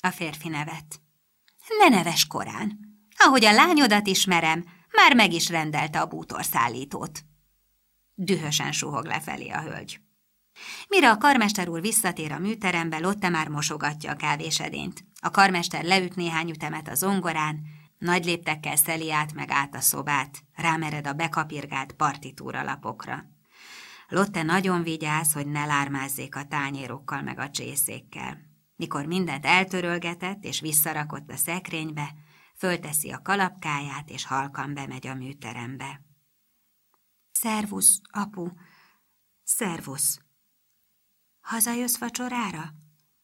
A férfi nevet. Ne neves korán. Ahogy a lányodat ismerem, már meg is rendelte a bútorszállítót. Dühösen suhog lefelé a hölgy. Mire a karmester úr visszatér a műterembe, Lotte már mosogatja a kávésedényt. A karmester leüt néhány ütemet a zongorán, nagy léptekkel szeli meg át a szobát, rámered a bekapirgált partitúra lapokra. Lotte nagyon vigyáz, hogy ne lármázzék a tányérokkal meg a csészékkel. Mikor mindent eltörölgetett és visszarakott a szekrénybe, fölteszi a kalapkáját és halkan bemegy a műterembe. Szervusz, apu, szervusz. Hazajössz vacsorára?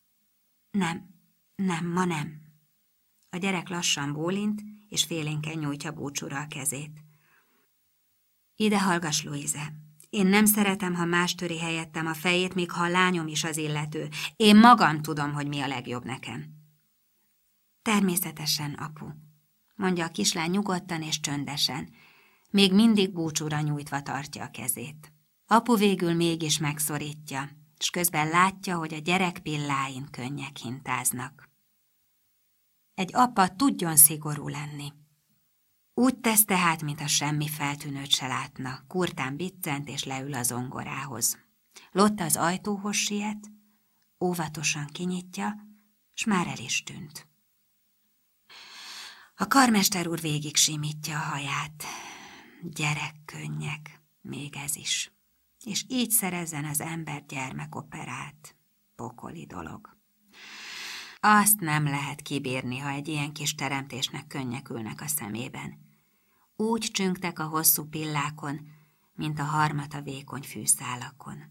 Nem, ma nem. A gyerek lassan bólint, és félénken nyújtja búcsúra a kezét. Ide hallgass, Louise. Én nem szeretem, ha más töri helyettem a fejét, még ha a lányom is az illető. Én magam tudom, hogy mi a legjobb nekem. Természetesen, apu, mondja a kislány nyugodtan és csöndesen. Még mindig búcsúra nyújtva tartja a kezét. Apu végül mégis megszorítja, és közben látja, hogy a gyerek pilláin könnyek hintáznak. Egy apa tudjon szigorú lenni. Úgy tesz tehát, mintha semmi feltűnőt se látna, kurtán biccent és leül a zongorához. Lotte az ajtóhoz siet, óvatosan kinyitja, s már el is tűnt. A karmester úr végig simítja a haját. Gyerekkönnyek, még ez is. És így szerezzen az ember gyermekoperát. Pokoli dolog. Azt nem lehet kibírni, ha egy ilyen kis teremtésnek könnyek ülnek a szemében. Úgy csüngtek a hosszú pillákon, mint a harmat a vékony fűszálakon.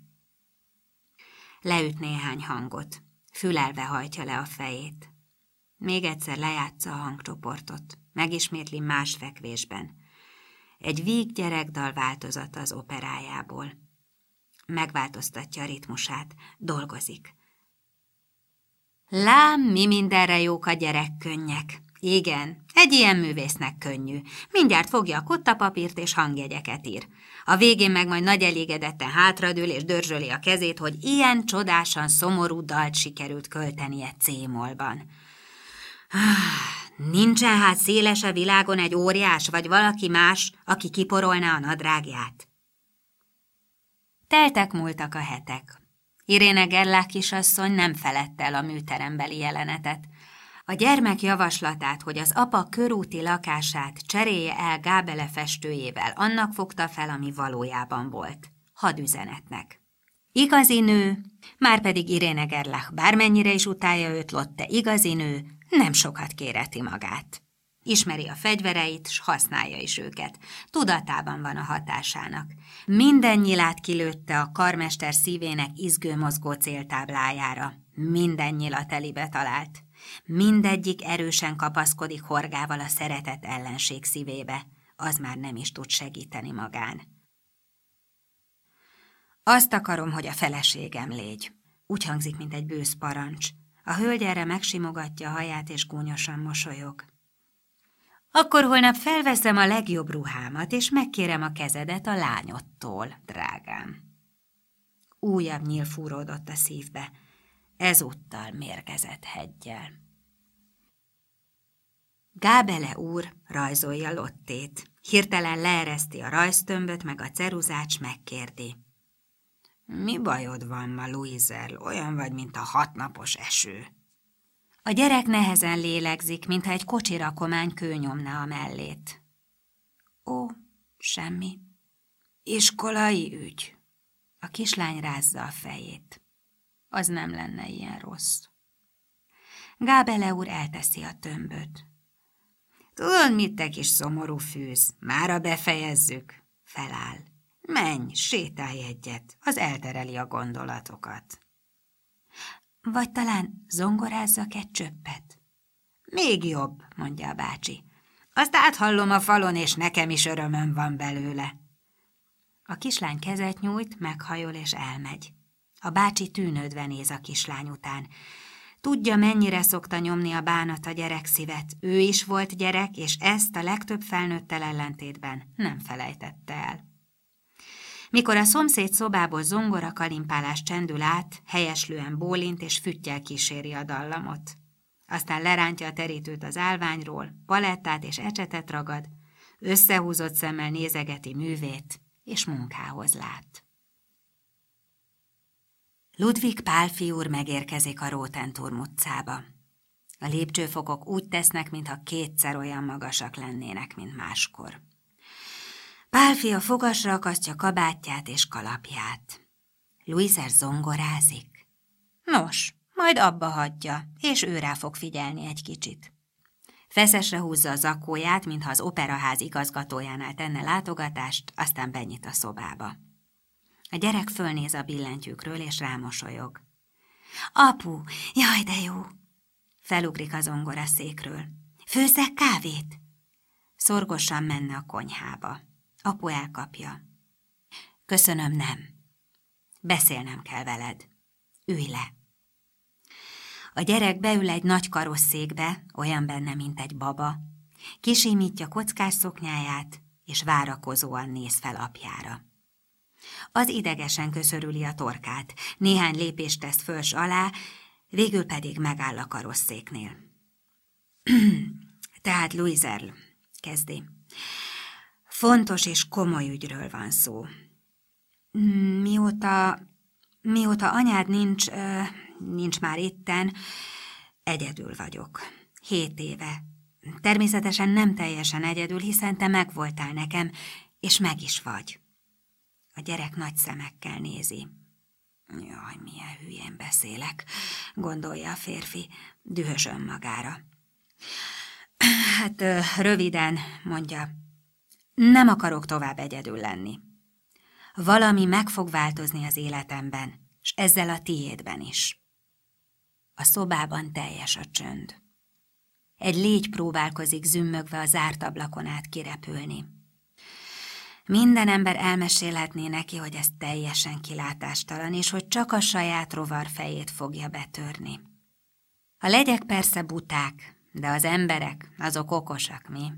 Leüt néhány hangot, fülelve hajtja le a fejét. Még egyszer lejátsza a hangcsoportot, megismétli más fekvésben. Egy víg gyerekdal változata az operájából. Megváltoztatja a ritmusát, dolgozik. Lám, mi mindenre jók a gyerekkönnyek. Igen, egy ilyen művésznek könnyű. Mindjárt fogja a kottapapírt és hangjegyeket ír. A végén meg majd nagy elégedetten hátradől és dörzsöli a kezét, hogy ilyen csodásan szomorú dalt sikerült költenie C-mollban. Nincsen hát széles a világon egy óriás, vagy valaki más, aki kiporolná a nadrágját. Teltek múltak a hetek. Iréne Gerlach kisasszony nem feledte el a műterembeli jelenetet. A gyermek javaslatát, hogy az apa körúti lakását cserélje el Gábele festőjével, annak fogta fel, ami valójában volt. Hadüzenetnek. Igazi nő, márpedig Iréne Gerlach bármennyire is utálja őt, Lotte igazi nő, nem sokat kérheti magát. Ismeri a fegyvereit, s használja is őket. Tudatában van a hatásának. Minden nyilát kilőtte a karmester szívének izgő mozgó céltáblájára. Minden nyilat telibe talált. Mindegyik erősen kapaszkodik horgával a szeretett ellenség szívébe. Az már nem is tud segíteni magán. Azt akarom, hogy a feleségem légy. Úgy hangzik, mint egy bősz parancs. A hölgy erre megsimogatja a haját és gúnyosan mosolyog. Akkor holnap felveszem a legjobb ruhámat, és megkérem a kezedet a lányodtól, drágám. Újabb nyíl fúródott a szívbe, ezúttal mérgezett heggyel. Gábele úr rajzolja Lottét. Hirtelen leereszti a rajztömböt, meg a ceruzát, s megkérdi. Mi bajod van ma, Louise-el? Olyan vagy, mint a 6 napos eső. A gyerek nehezen lélegzik, mintha egy kocsirakomány kő nyomná a mellét. Ó, semmi. Iskolai ügy. A kislány rázza a fejét. Az nem lenne ilyen rossz. Gábele úr elteszi a tömböt. Tudod, mit, te kis szomorú fűz? Mára befejezzük. Feláll. Menj, sétálj egyet, az eltereli a gondolatokat. Vagy talán zongorázzak egy csöppet? Még jobb, mondja a bácsi. Azt áthallom a falon, és nekem is örömöm van belőle. A kislány kezet nyújt, meghajol és elmegy. A bácsi tűnődve néz a kislány után. Tudja, mennyire szokta nyomni a bánat a gyerek szívet. Ő is volt gyerek, és ezt a legtöbb felnőttel ellentétben nem felejtette el. Mikor a szomszéd szobából zongora kalimpálás csendül át, helyeslően bólint és füttyel kíséri a dallamot. Aztán lerántja a terítőt az állványról, palettát és ecsetet ragad, összehúzott szemmel nézegeti művét, és munkához lát. Ludwig Pálffy úr megérkezik a Rotenturm utcába. A lépcsőfokok úgy tesznek, mintha kétszer olyan magasak lennének, mint máskor. Pálffy a fogasra akasztja kabátját és kalapját. Louiser zongorázik. Nos, majd abba hagyja, és ő rá fog figyelni egy kicsit. Feszesre húzza a zakóját, mintha az operaház igazgatójánál tenne látogatást, aztán benyit a szobába. A gyerek fölnéz a billentyűkről, és rámosolyog. Apu, jaj, de jó! Felugrik a zongoraszékről. Főzzek kávét? Szorgosan menne a konyhába. Apu elkapja. Köszönöm, nem. Beszélnem kell veled. Ülj le. A gyerek beül egy nagy karosszékbe, olyan benne, mint egy baba, kisimítja kockás szoknyáját, és várakozóan néz fel apjára. Az idegesen köszörüli a torkát, néhány lépést tesz föls alá, végül pedig megáll a karosszéknél. Tehát Louiser, kezdi. Fontos és komoly ügyről van szó. Mióta anyád nincs már itten, egyedül vagyok. 7 éve. Természetesen nem teljesen egyedül, hiszen te megvoltál nekem, és meg is vagy. A gyerek nagy szemekkel nézi. Jaj, milyen hülyén beszélek, gondolja a férfi, dühös önmagára. Hát röviden, mondja, nem akarok tovább egyedül lenni. Valami meg fog változni az életemben, és ezzel a tiédben is. A szobában teljes a csönd. Egy légy próbálkozik zümmögve a zárt ablakon át kirepülni. Minden ember elmesélhetné neki, hogy ez teljesen kilátástalan, és hogy csak a saját rovar fejét fogja betörni. A legyek persze buták, de az emberek, azok okosak, mi?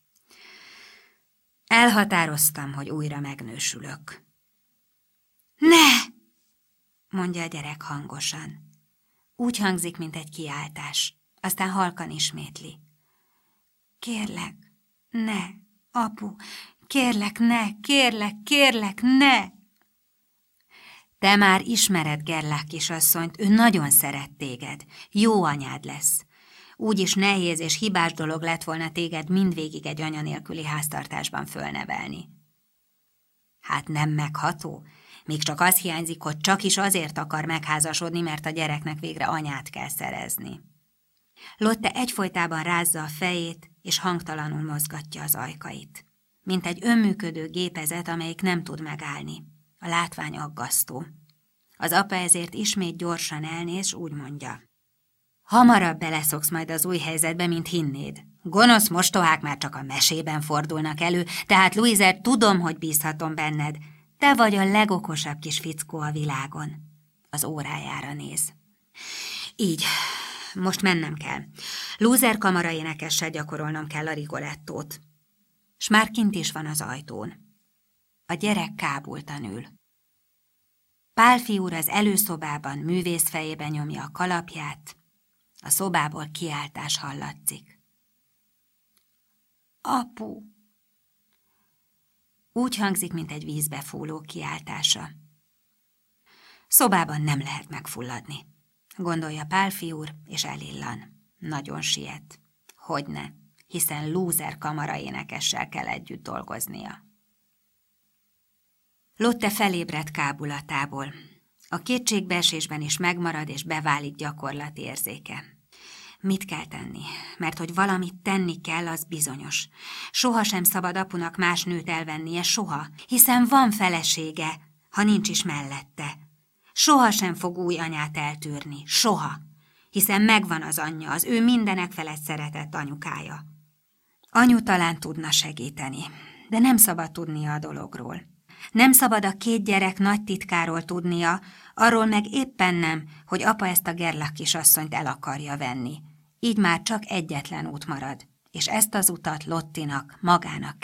Elhatároztam, hogy újra megnősülök. Ne! Mondja a gyerek hangosan. Úgy hangzik, mint egy kiáltás, aztán halkan ismétli. Kérlek, ne, apu, kérlek, ne! Te már ismered Gerlach kisasszonyt, ő nagyon szeret téged, jó anyád lesz. Úgyis nehéz és hibás dolog lett volna téged mindvégig egy anya nélküli háztartásban fölnevelni. Hát nem megható? Még csak az hiányzik, hogy csak is azért akar megházasodni, mert a gyereknek végre anyát kell szerezni. Lotte egyfolytában rázza a fejét, és hangtalanul mozgatja az ajkait. Mint egy önműködő gépezet, amelyik nem tud megállni. A látvány aggasztó. Az apa ezért ismét gyorsan elnéz, s úgy mondja. Hamarabb beleszoksz majd az új helyzetbe, mint hinnéd. Gonosz mostohák már csak a mesében fordulnak elő, tehát Louiser, tudom, hogy bízhatom benned. Te vagy a legokosabb kis fickó a világon. Az órájára néz. Így, most mennem kell. Louiser kamaraénekessel gyakorolnom kell a Rigolettót. S már kint is van az ajtón. A gyerek kábultan ül. Pálffy úr az előszobában művészfejében nyomja a kalapját, a szobából kiáltás hallatszik. Apu! Úgy hangzik, mint egy vízbe fúló kiáltása. Szobában nem lehet megfulladni, gondolja Pálffy úr, és elillan. Nagyon siet. Hogyne, hiszen Louiser kamaraénekessel kell együtt dolgoznia. Lotte felébredt kábulatából. A kétségbeesésben is megmarad és beválik gyakorlati érzéke. Mit kell tenni? Mert hogy valamit tenni kell, az bizonyos. Soha sem szabad apunak más nőt elvennie, soha, hiszen van felesége, ha nincs is mellette. Soha sem fog új anyát eltűrni, soha, hiszen megvan az anyja, az ő mindenek felett szeretett anyukája. Anyu talán tudna segíteni, de nem szabad tudnia a dologról. Nem szabad a 2 gyerek nagy titkáról tudnia, arról meg éppen nem, hogy apa ezt a Gerlach kisasszonyt el akarja venni. Így már csak egyetlen út marad, és ezt az utat Lottinak magának